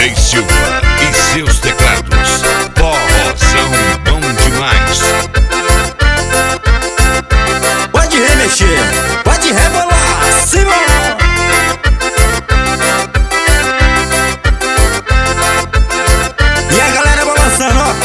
DJ Silva e seus teclados. Forrozão bom demais. Pode remexer, pode rebolar, Simão. E a galera balançando, ó.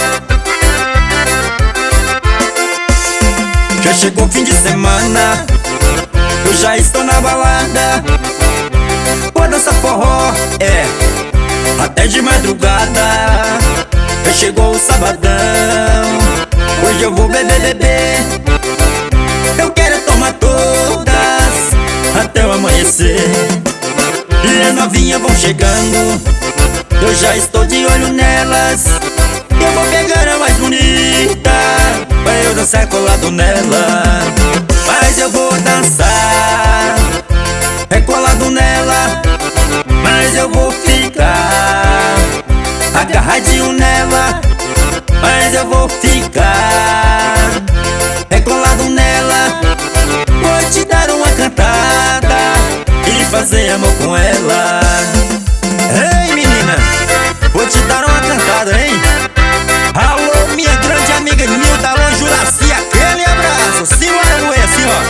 Já chegou o fim de semana, eu já estou na balada. Vou dançar forró, até de madrugada. Já chegou o sabadão, hoje eu vou beber. Eu quero tomar todas até o amanhecer. E as novinhas vão chegando, eu já estou de olho nelas. Eu vou pegar a mais bonita pra eu dançar colado nela. Mas eu vou dançar colado nela. Mas eu vou ficar agarradinho nela. Mas eu vou ficar colado nela. Vou te dar uma cantada e fazer amor com ela. Ei menina, vou te dar uma cantada, hein? Alô minha grande amiga Nilda, alô Juraci, aquele abraço. Simbora moer assim, ó.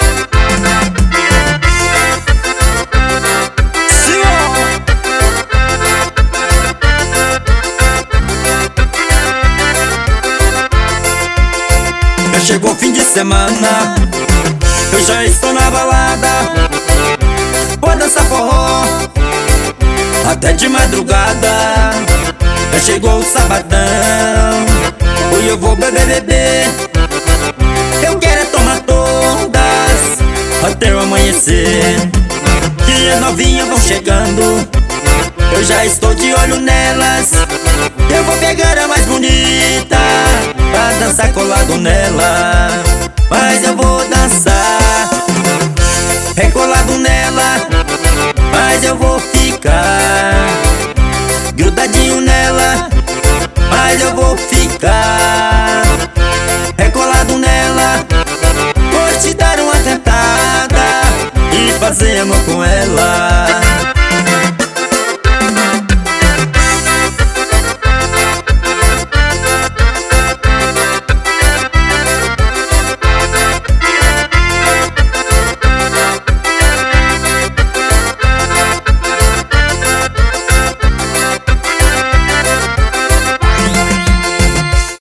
Chegou o fim de semana, eu já estou na balada. Vou dançar forró até de madrugada. Já chegou o sabadão, hoje eu vou beber. Eu quero tomar todas até o amanhecer. E as novinhas vão chegando, eu já estou de olho nelas. Eu vou pegar a mais bonita pra dançar colado nela. Mas eu vou dançar colado nela. Mas eu vou ficar grudadinho nela. Mas eu vou ficar colado nela. Vou te dar uma cantada e fazer amor com ela.